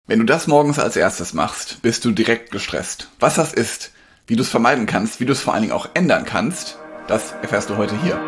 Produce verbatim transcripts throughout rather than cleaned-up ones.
Wenn du das morgens als erstes machst, bist du direkt gestresst. Was das ist, wie du es vermeiden kannst, wie du es vor allen Dingen auch ändern kannst, das erfährst du heute hier.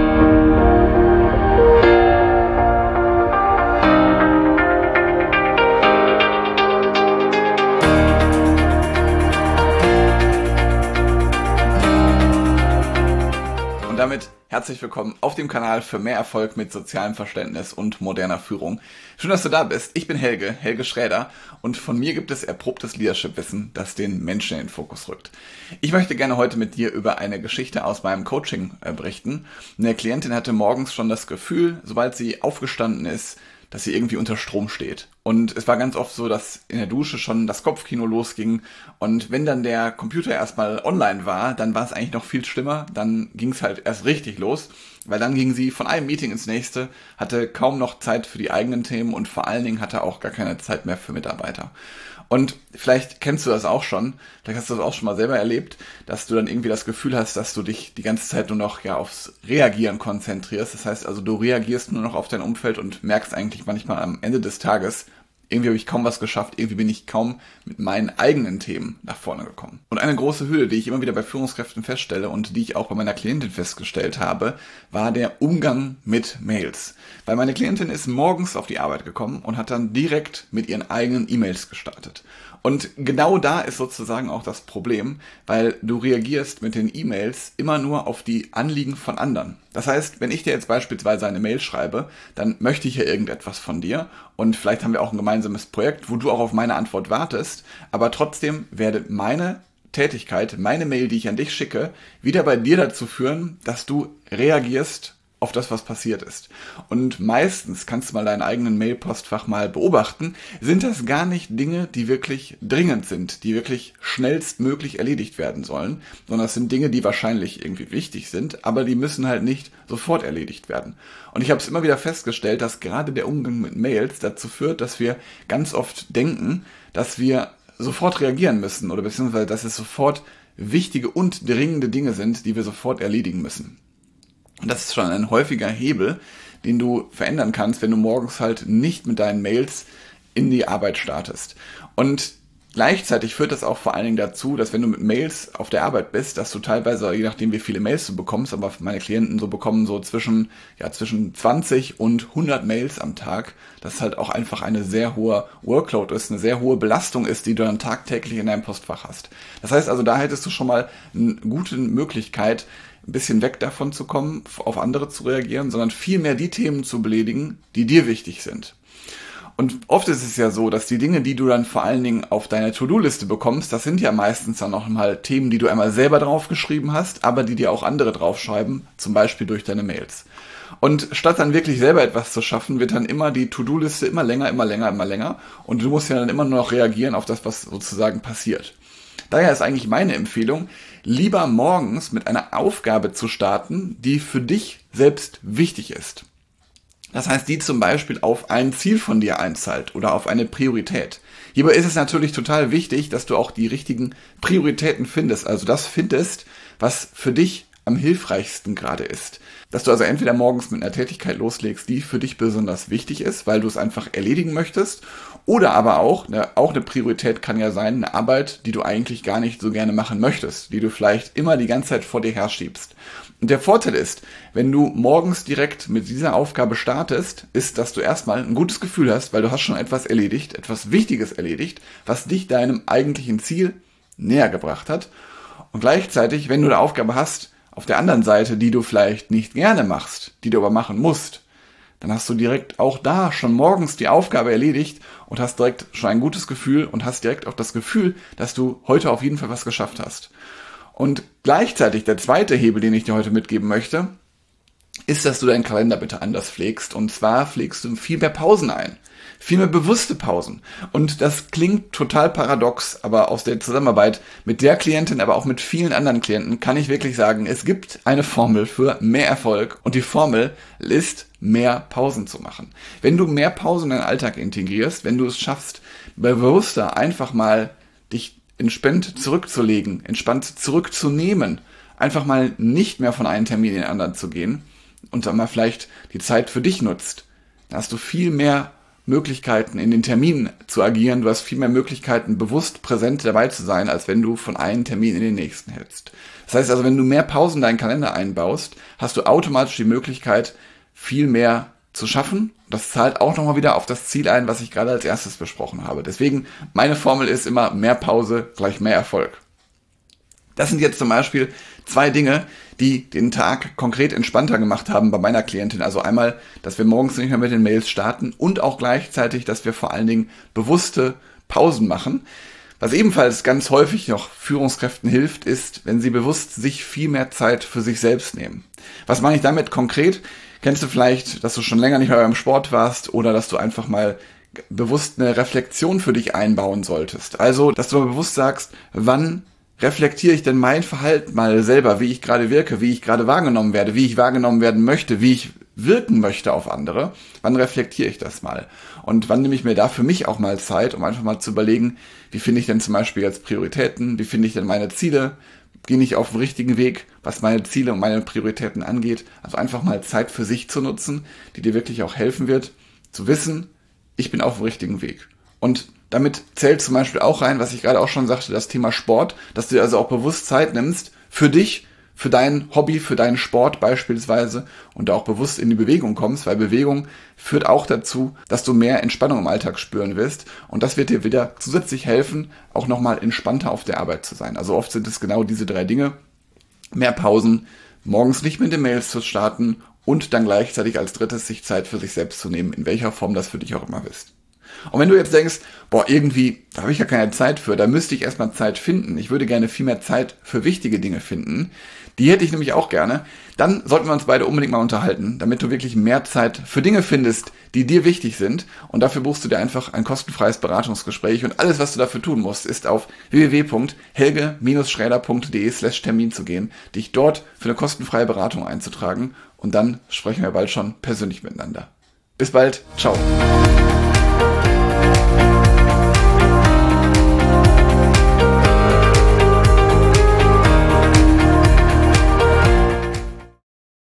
Und damit herzlich willkommen auf dem Kanal für mehr Erfolg mit sozialem Verständnis und moderner Führung. Schön, dass du da bist. Ich bin Helge, Helge Schräder, und von mir gibt es erprobtes Leadership-Wissen, das den Menschen in den Fokus rückt. Ich möchte gerne heute mit dir über eine Geschichte aus meinem Coaching äh, berichten. Eine Klientin hatte morgens schon das Gefühl, sobald sie aufgestanden ist, dass sie irgendwie unter Strom steht. Und es war ganz oft so, dass in der Dusche schon das Kopfkino losging. Und wenn dann der Computer erstmal online war, dann war es eigentlich noch viel schlimmer. Dann ging es halt erst richtig los, weil dann ging sie von einem Meeting ins nächste, hatte kaum noch Zeit für die eigenen Themen und vor allen Dingen hatte auch gar keine Zeit mehr für Mitarbeiter. Und vielleicht kennst du das auch schon, vielleicht hast du das auch schon mal selber erlebt, dass du dann irgendwie das Gefühl hast, dass du dich die ganze Zeit nur noch ja aufs Reagieren konzentrierst. Das heißt also, du reagierst nur noch auf dein Umfeld und merkst eigentlich manchmal am Ende des Tages, irgendwie habe ich kaum was geschafft, irgendwie bin ich kaum mit meinen eigenen Themen nach vorne gekommen. Und eine große Hürde, die ich immer wieder bei Führungskräften feststelle und die ich auch bei meiner Klientin festgestellt habe, war der Umgang mit Mails. Weil meine Klientin ist morgens auf die Arbeit gekommen und hat dann direkt mit ihren eigenen E-Mails gestartet. Und genau da ist sozusagen auch das Problem, weil du reagierst mit den E-Mails immer nur auf die Anliegen von anderen. Das heißt, wenn ich dir jetzt beispielsweise eine Mail schreibe, dann möchte ich ja irgendetwas von dir und vielleicht haben wir auch ein gemeinsames Projekt, wo du auch auf meine Antwort wartest, aber trotzdem werde meine Tätigkeit, meine Mail, die ich an dich schicke, wieder bei dir dazu führen, dass du reagierst auf das, was passiert ist. Und meistens, kannst du mal deinen eigenen Mailpostfach mal beobachten, sind das gar nicht Dinge, die wirklich dringend sind, die wirklich schnellstmöglich erledigt werden sollen, sondern das sind Dinge, die wahrscheinlich irgendwie wichtig sind, aber die müssen halt nicht sofort erledigt werden. Und ich habe es immer wieder festgestellt, dass gerade der Umgang mit Mails dazu führt, dass wir ganz oft denken, dass wir sofort reagieren müssen oder beziehungsweise, dass es sofort wichtige und dringende Dinge sind, die wir sofort erledigen müssen. Und das ist schon ein häufiger Hebel, den du verändern kannst, wenn du morgens halt nicht mit deinen Mails in die Arbeit startest. Und gleichzeitig führt das auch vor allen Dingen dazu, dass wenn du mit Mails auf der Arbeit bist, dass du teilweise, je nachdem wie viele Mails du bekommst, aber meine Klienten so bekommen so zwischen, ja, zwischen zwanzig und hundert Mails am Tag, dass halt auch einfach eine sehr hohe Workload ist, eine sehr hohe Belastung ist, die du dann tagtäglich in deinem Postfach hast. Das heißt also, da hättest du schon mal eine gute Möglichkeit, ein bisschen weg davon zu kommen, auf andere zu reagieren, sondern viel mehr die Themen zu beledigen, die dir wichtig sind. Und oft ist es ja so, dass die Dinge, die du dann vor allen Dingen auf deine To-Do-Liste bekommst, das sind ja meistens dann noch mal Themen, die du einmal selber draufgeschrieben hast, aber die dir auch andere draufschreiben, zum Beispiel durch deine Mails. Und statt dann wirklich selber etwas zu schaffen, wird dann immer die To-Do-Liste immer länger, immer länger, immer länger und du musst ja dann immer nur noch reagieren auf das, was sozusagen passiert. Daher ist eigentlich meine Empfehlung, lieber morgens mit einer Aufgabe zu starten, die für dich selbst wichtig ist. Das heißt, die zum Beispiel auf ein Ziel von dir einzahlt oder auf eine Priorität. Hierbei ist es natürlich total wichtig, dass du auch die richtigen Prioritäten findest, also das findest, was für dich am hilfreichsten gerade ist. Dass du also entweder morgens mit einer Tätigkeit loslegst, die für dich besonders wichtig ist, weil du es einfach erledigen möchtest, oder aber auch, ne, auch eine Priorität kann ja sein, eine Arbeit, die du eigentlich gar nicht so gerne machen möchtest, die du vielleicht immer die ganze Zeit vor dir herschiebst. Und der Vorteil ist, wenn du morgens direkt mit dieser Aufgabe startest, ist, dass du erstmal ein gutes Gefühl hast, weil du hast schon etwas erledigt, etwas Wichtiges erledigt, was dich deinem eigentlichen Ziel näher gebracht hat. Und gleichzeitig, wenn du eine Aufgabe hast, auf der anderen Seite, die du vielleicht nicht gerne machst, die du aber machen musst, dann hast du direkt auch da schon morgens die Aufgabe erledigt und hast direkt schon ein gutes Gefühl und hast direkt auch das Gefühl, dass du heute auf jeden Fall was geschafft hast. Und gleichzeitig der zweite Hebel, den ich dir heute mitgeben möchte, ist, dass du deinen Kalender bitte anders pflegst. Und zwar pflegst du viel mehr Pausen ein. Viel mehr bewusste Pausen. Und das klingt total paradox, aber aus der Zusammenarbeit mit der Klientin, aber auch mit vielen anderen Klienten, kann ich wirklich sagen, es gibt eine Formel für mehr Erfolg und die Formel ist, mehr Pausen zu machen. Wenn du mehr Pausen in deinen Alltag integrierst, wenn du es schaffst, bewusster einfach mal dich entspannt zurückzulegen, entspannt zurückzunehmen, einfach mal nicht mehr von einem Termin in den anderen zu gehen und dann mal vielleicht die Zeit für dich nutzt, dann hast du viel mehr Möglichkeiten, in den Terminen zu agieren. Du hast viel mehr Möglichkeiten, bewusst präsent dabei zu sein, als wenn du von einem Termin in den nächsten hältst. Das heißt also, wenn du mehr Pausen in deinen Kalender einbaust, hast du automatisch die Möglichkeit, viel mehr zu schaffen. Das zahlt auch nochmal wieder auf das Ziel ein, was ich gerade als erstes besprochen habe. Deswegen, meine Formel ist immer mehr Pause gleich mehr Erfolg. Das sind jetzt zum Beispiel zwei Dinge, die den Tag konkret entspannter gemacht haben bei meiner Klientin. Also einmal, dass wir morgens nicht mehr mit den Mails starten und auch gleichzeitig, dass wir vor allen Dingen bewusste Pausen machen. Was ebenfalls ganz häufig noch Führungskräften hilft, ist, wenn sie bewusst sich viel mehr Zeit für sich selbst nehmen. Was meine ich damit konkret? Kennst du vielleicht, dass du schon länger nicht mehr beim Sport warst oder dass du einfach mal bewusst eine Reflexion für dich einbauen solltest? Also, dass du mal bewusst sagst, wann reflektiere ich denn mein Verhalten mal selber, wie ich gerade wirke, wie ich gerade wahrgenommen werde, wie ich wahrgenommen werden möchte, wie ich wirken möchte auf andere. Wann reflektiere ich das mal? Und wann nehme ich mir da für mich auch mal Zeit, um einfach mal zu überlegen, wie finde ich denn zum Beispiel jetzt Prioritäten, wie finde ich denn meine Ziele, gehe ich auf den richtigen Weg, was meine Ziele und meine Prioritäten angeht. Also einfach mal Zeit für sich zu nutzen, die dir wirklich auch helfen wird, zu wissen, ich bin auf dem richtigen Weg. Und damit zählt zum Beispiel auch rein, was ich gerade auch schon sagte, das Thema Sport, dass du dir also auch bewusst Zeit nimmst für dich, für dein Hobby, für deinen Sport beispielsweise und auch bewusst in die Bewegung kommst, weil Bewegung führt auch dazu, dass du mehr Entspannung im Alltag spüren wirst und das wird dir wieder zusätzlich helfen, auch nochmal entspannter auf der Arbeit zu sein. Also oft sind es genau diese drei Dinge, mehr Pausen, morgens nicht mit den Mails zu starten und dann gleichzeitig als drittes sich Zeit für sich selbst zu nehmen, in welcher Form das für dich auch immer ist. Und wenn du jetzt denkst, boah, irgendwie, da habe ich ja keine Zeit für, da müsste ich erstmal Zeit finden, ich würde gerne viel mehr Zeit für wichtige Dinge finden, die hätte ich nämlich auch gerne, dann sollten wir uns beide unbedingt mal unterhalten, damit du wirklich mehr Zeit für Dinge findest, die dir wichtig sind und dafür buchst du dir einfach ein kostenfreies Beratungsgespräch und alles, was du dafür tun musst, ist auf w w w punkt helge schräder punkt de slash Termin zu gehen, dich dort für eine kostenfreie Beratung einzutragen und dann sprechen wir bald schon persönlich miteinander. Bis bald, ciao.